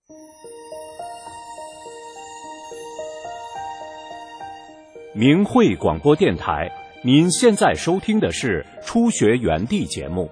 明慧广播电台，您现在收听的是初学园地节目。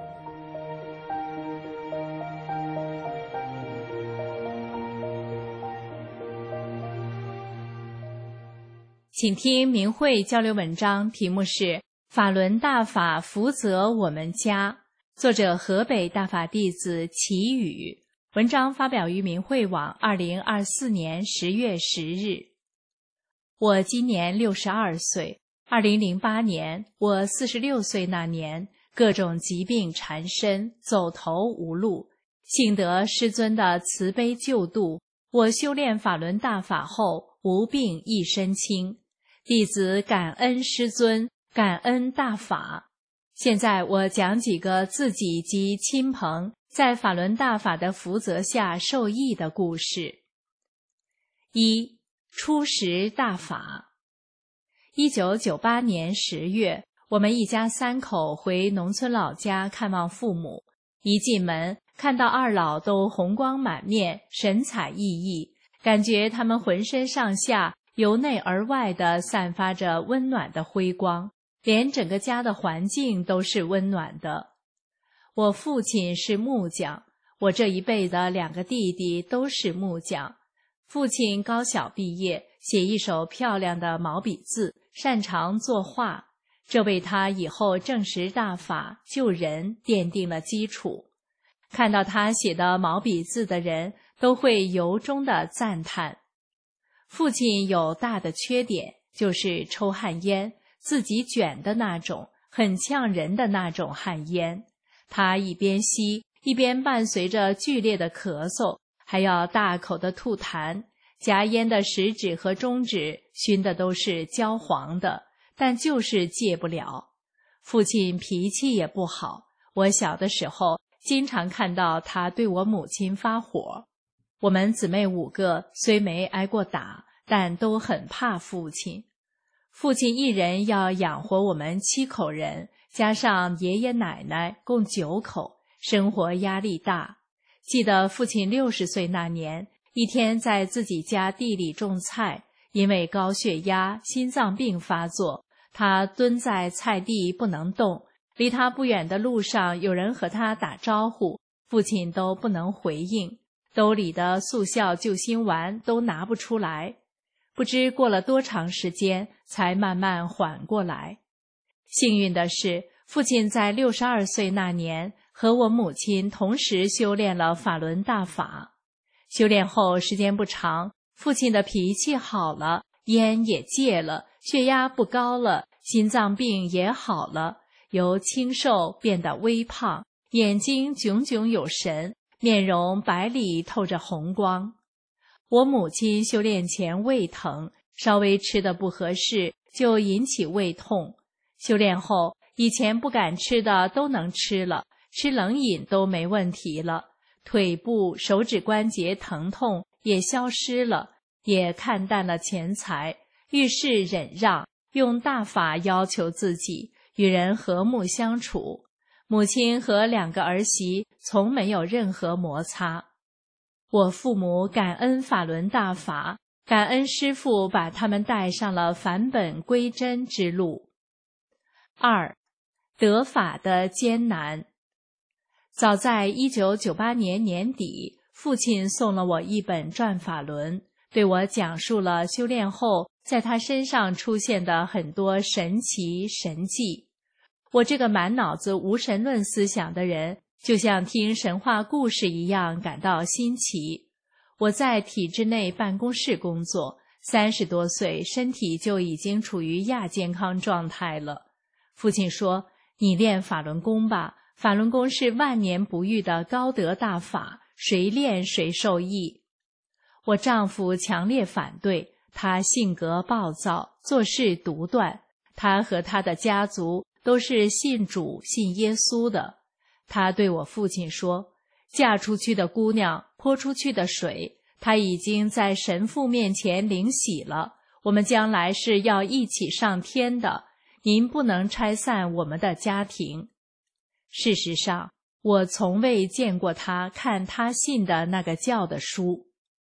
请听明慧交流文章，题目是法轮大法福泽我们家，作者河北大法弟子齐宇，文章发表于明慧网2024年10月10日。我今年62岁，2008年我46岁那年，各种疾病缠身，走投无路，幸得师尊的慈悲救度，我修炼法轮大法后，无病一身轻。弟子感恩师尊，感恩大法。现在我讲几个自己及亲朋在法轮大法的福泽下受益的故事。一、初识大法。1998年10月，我们一家3口回农村老家看望父母，一进门看到二老都红光满面，神采奕奕，感觉他们浑身上下由内而外地散发着温暖的辉光，连整个家的环境都是温暖的。我父亲是木匠，我这一辈的2个弟弟都是木匠。父亲高小毕业，写一手漂亮的毛笔字，擅长作画，这为他以后证实大法救人奠定了基础。看到他写的毛笔字的人都会由衷地赞叹。父亲有大的缺点，就是抽旱烟，自己卷的那种，很呛人的那种旱烟。他一边吸，一边伴随着剧烈的咳嗽，还要大口的吐痰，夹烟的食指和中指熏的都是焦黄的，但就是戒不了。父亲脾气也不好，我小的时候经常看到他对我母亲发火。我们姊妹5个虽没挨过打，但都很怕父亲。父亲一人要养活我们7口人，加上爷爷奶奶共9口，生活压力大。记得父亲60岁那年，一天在自己家地里种菜，因为高血压、心脏病发作，他蹲在菜地不能动，离他不远的路上有人和他打招呼，父亲都不能回应，兜里的速效救心丸都拿不出来。不知过了多长时间才慢慢缓过来。幸运的是，父亲在62岁那年和我母亲同时修炼了法轮大法。修炼后时间不长，父亲的脾气好了，烟也戒了，血压不高了，心脏病也好了，由清瘦变得微胖，眼睛炯炯有神，面容白里透着红光。我母亲修炼前胃疼，稍微吃的不合适就引起胃痛。修炼后，以前不敢吃的都能吃了，吃冷饮都没问题了，腿部、手指关节疼痛也消失了，也看淡了钱财，遇事忍让，用大法要求自己，与人和睦相处。母亲和2个儿媳从没有任何摩擦。我父母感恩法轮大法，感恩师父把他们带上了返本归真之路。2. 得法的艰难。早在1998年年底，父亲送了我一本转法轮，对我讲述了修炼后在他身上出现的很多神奇神迹。我这个满脑子无神论思想的人，就像听神话故事一样感到新奇。我在体制内办公室工作，30多岁，身体就已经处于亚健康状态了。父亲说，你练法轮功吧，法轮功是万年不遇的高德大法，谁练谁受益。我丈夫强烈反对，他性格暴躁，做事独断，他和他的家族都是信主信耶稣的。他对我父亲说，嫁出去的姑娘泼出去的水，她已经在神父面前领洗了，我们将来是要一起上天的，您不能拆散我们的家庭。事实上，我从未见过他看他信的那个教的书。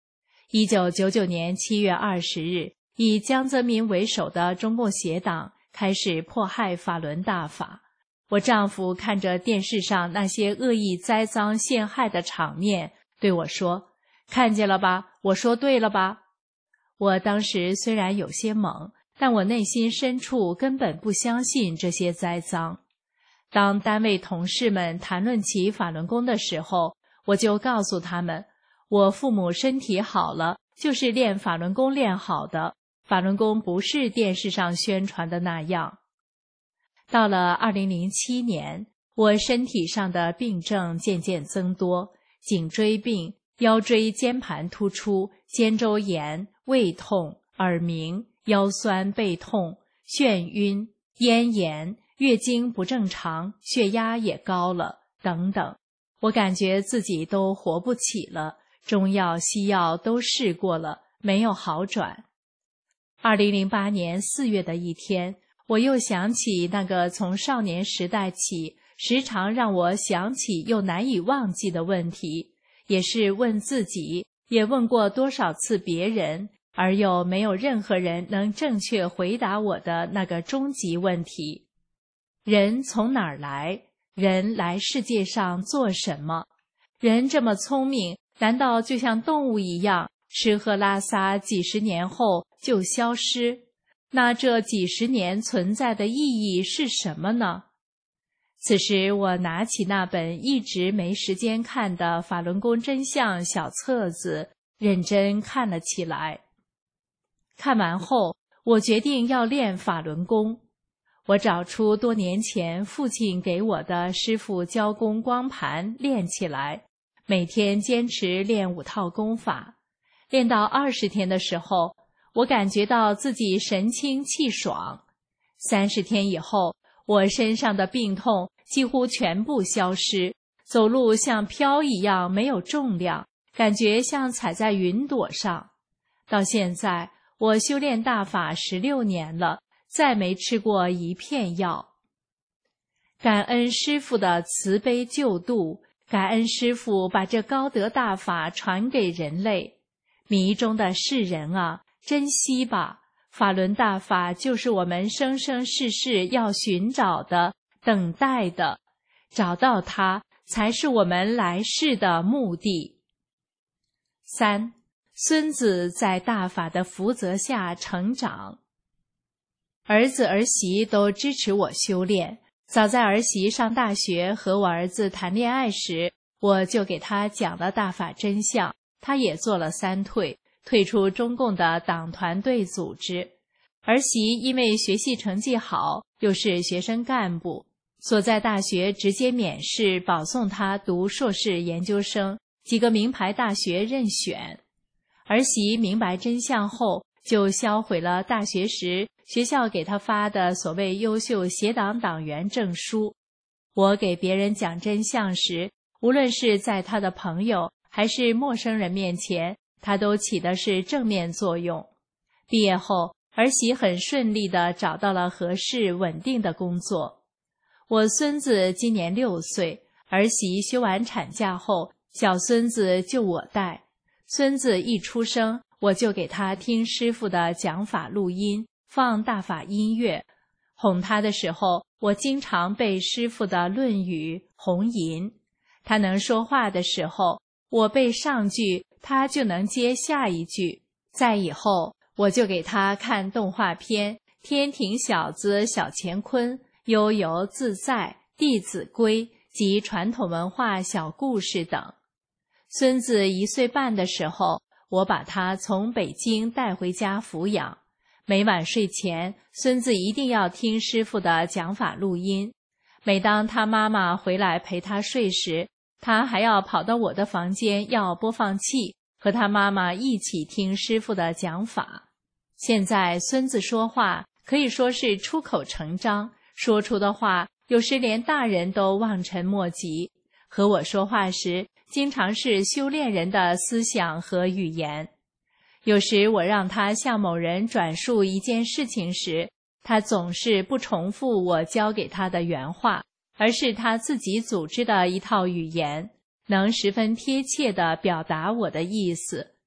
1999年7月20日，以江泽民为首的中共协党开始迫害法轮大法。我丈夫看着电视上那些恶意栽赃陷害的场面，对我说：“看见了吧，我说对了吧？”我当时虽然有些懵，但我内心深处根本不相信这些栽赃。当单位同事们谈论起法轮功的时候，我就告诉他们，我父母身体好了，就是练法轮功练好的，法轮功不是电视上宣传的那样。到了2007年，我身体上的病症渐渐增多，颈椎病、腰椎间盘突出、肩周炎、胃痛、耳鸣、腰酸背痛、眩晕、咽炎、月经不正常，血压也高了，等等。我感觉自己都活不起了，中药西药都试过了，没有好转。2008年4月的一天，我又想起那个从少年时代起时常让我想起又难以忘记的问题，也是问自己，也问过多少次别人，而又没有任何人能正确回答我的那个终极问题：人从哪儿来？人来世界上做什么？人这么聪明，难道就像动物一样，吃喝拉撒几十年后就消失？那这几十年存在的意义是什么呢？此时我拿起那本一直没时间看的《法轮功真相》小册子，认真看了起来。看完后，我决定要练法轮功。我找出多年前父亲给我的师父教功光盘练起来，每天坚持练5套功法。练到20天的时候，我感觉到自己神清气爽。30天以后，我身上的病痛几乎全部消失，走路像飘一样没有重量，感觉像踩在云朵上。到现在，我修炼大法16年了，再没吃过一片药。感恩师父的慈悲救度，感恩师父把这高德大法传给人类。迷中的世人啊，珍惜吧！法轮大法就是我们生生世世要寻找的、等待的，找到它才是我们来世的目的。3. 孙子在大法的福泽下成长。儿子儿媳都支持我修炼。早在儿媳上大学和我儿子谈恋爱时，我就给他讲了大法真相，他也做了3退，退出中共的党团队组织。儿媳因为学习成绩好，又是学生干部，所在大学直接免试保送他读硕士研究生，几个名牌大学任选。儿媳明白真相后，就销毁了大学时学校给他发的所谓优秀协党党员证书。我给别人讲真相时，无论是在他的朋友还是陌生人面前，他都起的是正面作用。毕业后，儿媳很顺利地找到了合适稳定的工作。我孙子今年6岁，儿媳休完产假后，小孙子就我带。孙子一出生，我就给他听师父的讲法录音，放大法音乐。哄他的时候，我经常背师父的《论语》红吟。他能说话的时候，我背上句，他就能接下一句。再以后，我就给他看动画片《天庭小子小乾坤》、《悠游自在》、《弟子规》及传统文化小故事等。孙子1岁半的时候，我把他从北京带回家抚养。每晚睡前，孙子一定要听师父的讲法录音。每当他妈妈回来陪他睡时，他还要跑到我的房间要播放器，和他妈妈一起听师父的讲法。现在孙子说话可以说是出口成章，说出的话有时连大人都望尘莫及。和我说话时，经常是修炼人的思想和语言。有时我让他向某人转述一件事情时，他总是不重复我教给他的原话，而是他自己组织的一套语言，能十分贴切地表达我的意思。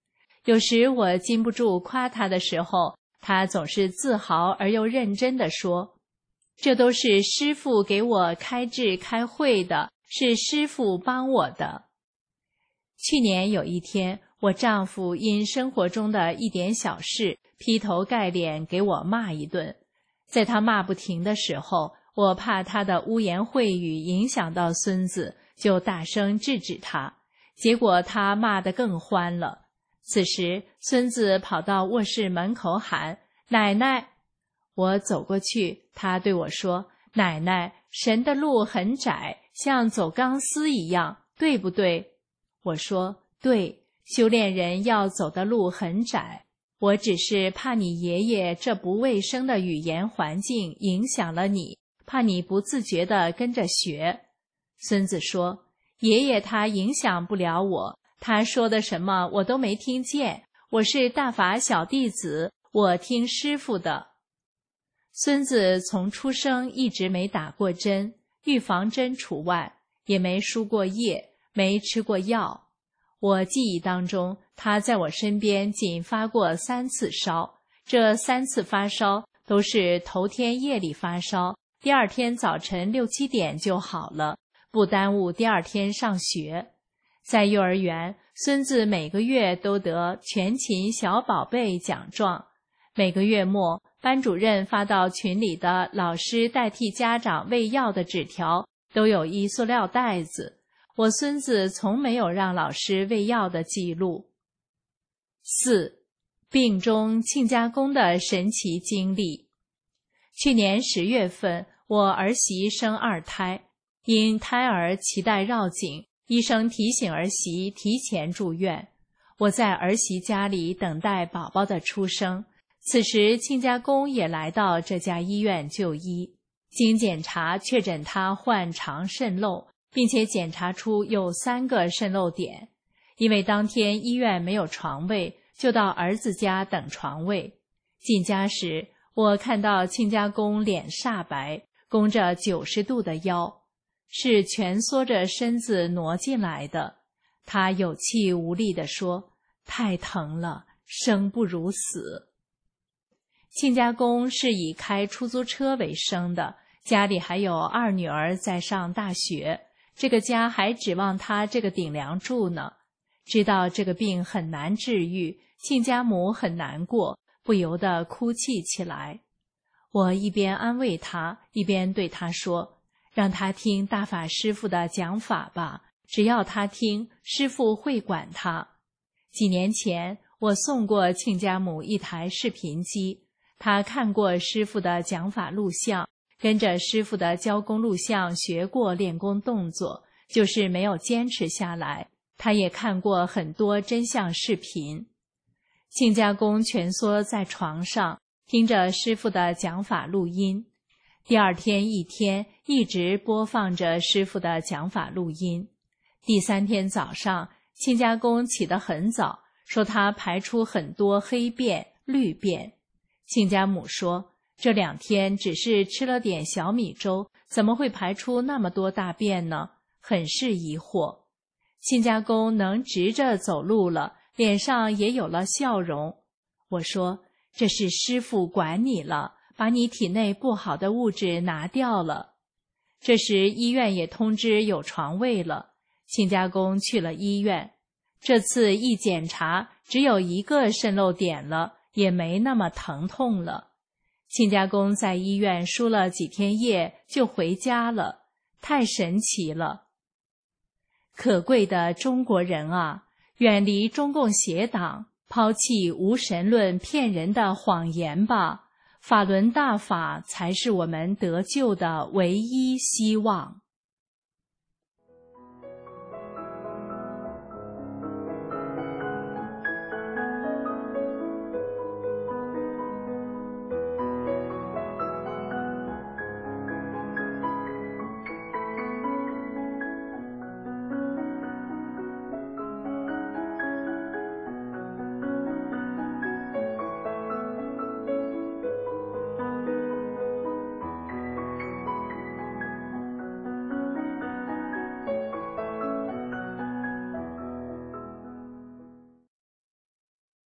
有时我禁不住夸他的时候，他总是自豪而又认真地说：“这都是师父给我开智开慧的，是师父帮我的。”去年有一天，我丈夫因生活中的一点小事劈头盖脸给我骂一顿。在他骂不停的时候，我怕他的污言秽语影响到孙子，就大声制止他，结果他骂得更欢了。此时孙子跑到卧室门口喊：“奶奶！”我走过去，他对我说：“奶奶，神的路很窄，像走钢丝一样，对不对？”我说：“对，修炼人要走的路很窄，我只是怕你爷爷这不卫生的语言环境影响了你，怕你不自觉地跟着学。”孙子说：“爷爷他影响不了我，他说的什么我都没听见，我是大法小弟子，我听师父的。”孙子从出生一直没打过针，预防针除外，也没输过液，没吃过药。我记忆当中，他在我身边仅发过3次烧，这3次发烧都是头天夜里发烧，第二天早晨6、7点就好了，不耽误第二天上学。在幼儿园，孙子每个月都得全勤小宝贝奖状。每个月末，班主任发到群里的老师代替家长喂药的纸条都有一塑料袋子，我孙子从没有让老师喂药的记录。4. 病中亲家公的神奇经历。去年10月份，我儿媳生2胎，因胎儿脐带绕颈，医生提醒儿媳提前住院。我在儿媳家里等待宝宝的出生。此时亲家公也来到这家医院就医，经检查确诊他患肠渗漏，并且检查出有3个渗漏点。因为当天医院没有床位，就到儿子家等床位。进家时，我看到亲家公脸煞白，弓着90度的腰，是蜷缩着身子挪进来的。他有气无力地说：“太疼了，生不如死。”亲家公是以开出租车为生的，家里还有2女儿在上大学，这个家还指望他这个顶梁柱呢。知道这个病很难治愈，亲家母很难过，不由得哭泣起来。我一边安慰他，一边对他说：“让他听大法师父的讲法吧，只要他听，师父会管他。”几年前，我送过亲家母一台视频机，他看过师父的讲法录像，跟着师父的教功录像学过练功动作，就是没有坚持下来。他也看过很多真相视频。亲家公蜷缩在床上，听着师父的讲法录音。第2天一天一直播放着师父的讲法录音。第3天早上，亲家公起得很早，说他排出很多黑便、绿便。亲家母说，这2天只是吃了点小米粥，怎么会排出那么多大便呢？很是疑惑。亲家公能直着走路了，脸上也有了笑容。我说，这是师父管你了，把你体内不好的物质拿掉了。这时医院也通知有床位了，亲家公去了医院。这次一检查，只有1个渗漏点了，也没那么疼痛了。亲家公在医院输了几天液就回家了，太神奇了。可贵的中国人啊，远离中共邪党，抛弃无神论骗人的谎言吧，法轮大法才是我们得救的唯一希望。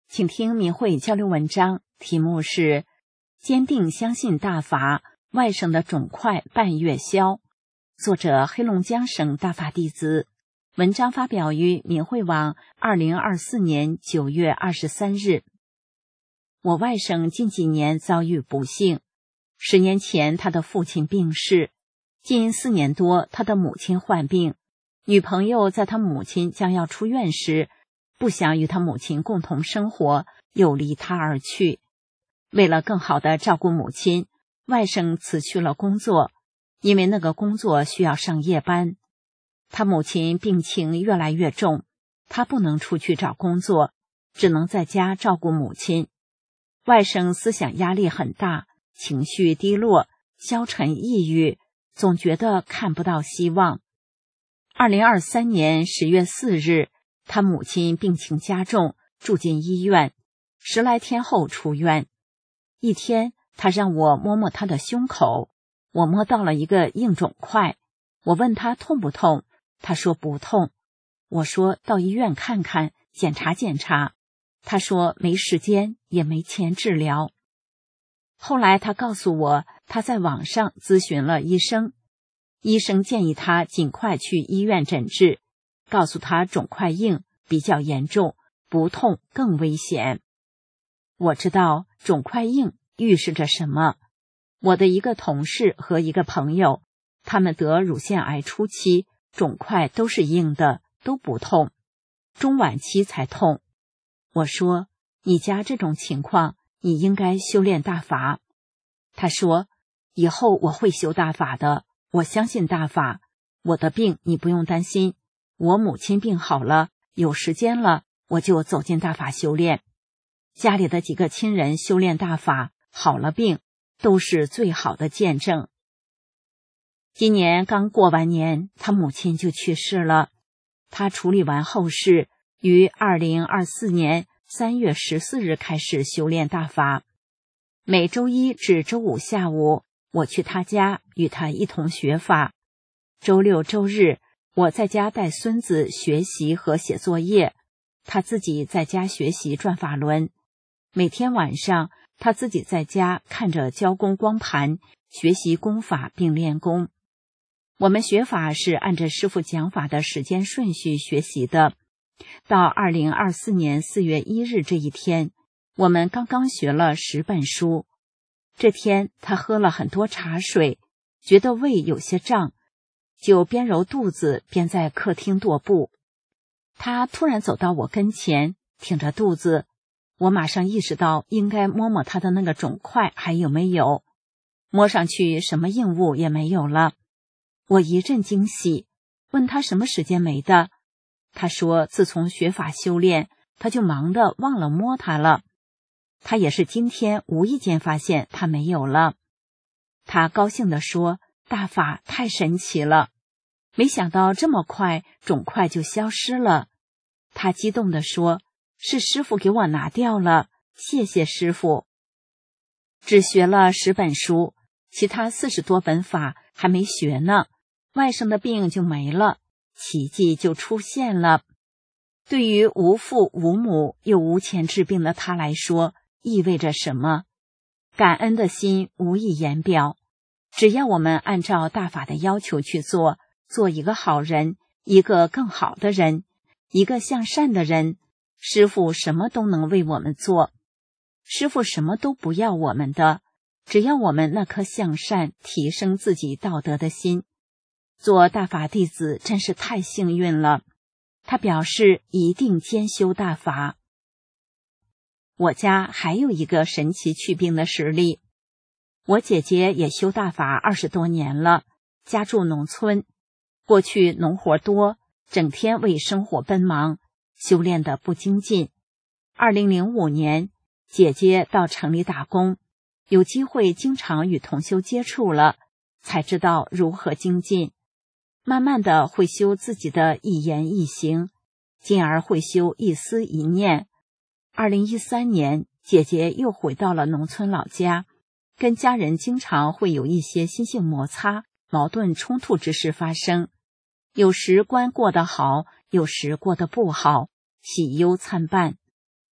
请听明慧交流文章，题目是坚定相信大法，外省的肿块半月消。作者黑龙江省大法弟子。文章发表于明慧网2024年9月23日。我外甥近几年遭遇不幸，10年前他的父亲病逝，近4年多他的母亲患病，女朋友在他母亲将要出院时，不想与他母亲共同生活，又离他而去。为了更好地照顾母亲，外甥辞去了工作，因为那个工作需要上夜班。他母亲病情越来越重，他不能出去找工作，只能在家照顾母亲。外甥思想压力很大，情绪低落，消沉抑郁，总觉得看不到希望。2023年10月4日，他母亲病情加重，住进医院，10来天后出院。一天，他让我摸摸他的胸口，我摸到了一个硬肿块，我问他痛不痛，他说不痛。我说到医院看看，检查检查，他说没时间，也没钱治疗。后来他告诉我，他在网上咨询了医生，医生建议他尽快去医院诊治，告诉他肿块硬，比较严重，不痛更危险。我知道肿块硬预示着什么。我的一个同事和一个朋友，他们得乳腺癌初期，肿块都是硬的，都不痛，中晚期才痛。我说，你家这种情况，你应该修炼大法。他说，以后我会修大法的，我相信大法，我的病你不用担心，我母亲病好了，有时间了，我就走进大法修炼。家里的几个亲人修炼大法，好了病，都是最好的见证。今年刚过完年，他母亲就去世了。他处理完后事，于2024年3月14日开始修炼大法。每周一至周五下午，我去他家与他一同学法。周六周日，我在家带孙子学习和写作业，他自己在家学习转法轮。每天晚上，他自己在家看着教功光盘，学习功法并练功。我们学法是按着师父讲法的时间顺序学习的。到2024年4月1日这一天，我们刚刚学了10本书。这天他喝了很多茶水，觉得胃有些胀，就边揉肚子边在客厅踱步。他突然走到我跟前，挺着肚子，我马上意识到应该摸摸他的那个肿块还有没有，摸上去什么硬物也没有了。我一阵惊喜，问他什么时间没的。他说自从学法修炼，他就忙得忘了摸它了。他也是今天无意间发现他没有了。他高兴地说，大法太神奇了，没想到这么快肿块就消失了。他激动地说，是师父给我拿掉了，谢谢师父。只学了10本书，其他40多本法还没学呢，外甥的病就没了，奇迹就出现了。对于无父无母又无钱治病的他来说，意味着什么？感恩的心无以言表。只要我们按照大法的要求去做，做一个好人，一个更好的人，一个向善的人，师父什么都能为我们做。师父什么都不要我们的，只要我们那颗向善提升自己道德的心。做大法弟子真是太幸运了。他表示一定兼修大法。我家还有一个神奇祛病的实例。我姐姐也修大法20多年了，家住农村，过去农活多，整天为生活奔忙，修炼得不精进。2005年，姐姐到城里打工，有机会经常与同修接触了，才知道如何精进。慢慢的会修自己的一言一行，进而会修一思一念。2013年，姐姐又回到了农村老家，跟家人经常会有一些心性摩擦、矛盾冲突之事发生，有时关过得好，有时过得不好，喜忧参半。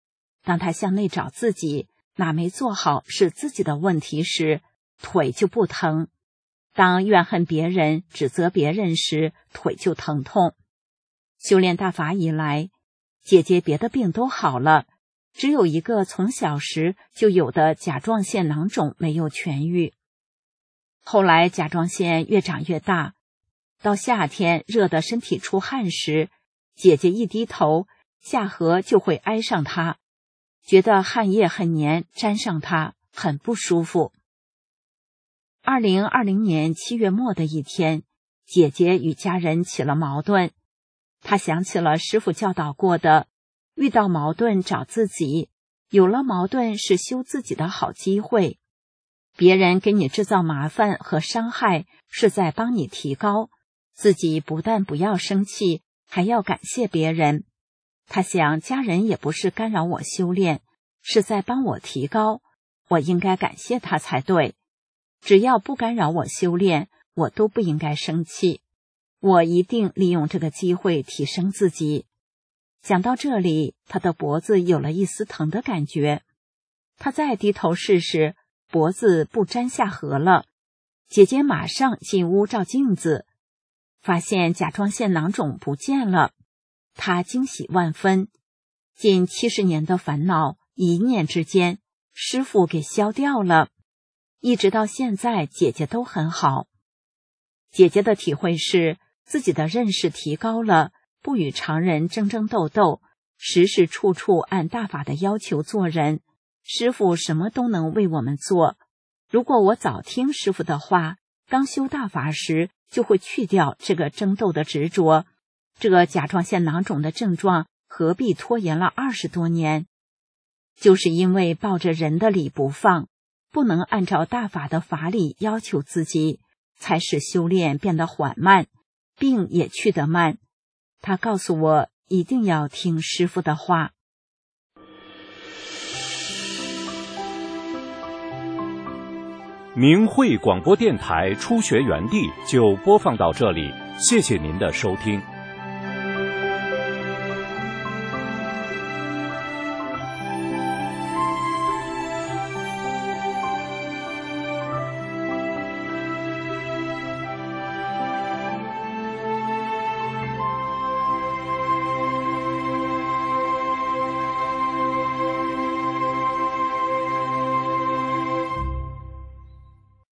当他向内找自己哪没做好是自己的问题时，腿就不疼；当怨恨别人、指责别人时，腿就疼痛。修炼大法以来，姐姐别的病都好了，只有一个从小时就有的甲状腺囊肿没有痊愈。后来甲状腺越长越大，到夏天热得身体出汗时，姐姐一低头，下颌就会挨上她，觉得汗液很黏，沾上她很不舒服。2020年7月末的一天，姐姐与家人起了矛盾。她想起了师父教导过的，遇到矛盾找自己，有了矛盾是修自己的好机会。别人给你制造麻烦和伤害，是在帮你提高，自己不但不要生气，还要感谢别人。他想，家人也不是干扰我修炼，是在帮我提高，我应该感谢他才对。只要不干扰我修炼，我都不应该生气。我一定利用这个机会提升自己。讲到这里，他的脖子有了一丝疼的感觉。他再低头试试，脖子不沾下颌了。姐姐马上进屋照镜子，发现甲状腺囊肿不见了。她惊喜万分，近70年的烦恼，一念之间，师父给消掉了。一直到现在，姐姐都很好。姐姐的体会是，自己的认识提高了，不与常人争争斗斗，时时处处按大法的要求做人。师父什么都能为我们做。如果我早听师父的话，刚修大法时就会去掉这个争斗的执着。这个甲状腺囊肿的症状何必拖延了20多年？就是因为抱着人的理不放，不能按照大法的法理要求自己，才使修炼变得缓慢，病也去得慢。他告诉我一定要听师父的话。 明慧广播电台初学园地就播放到这里，谢谢您的收听。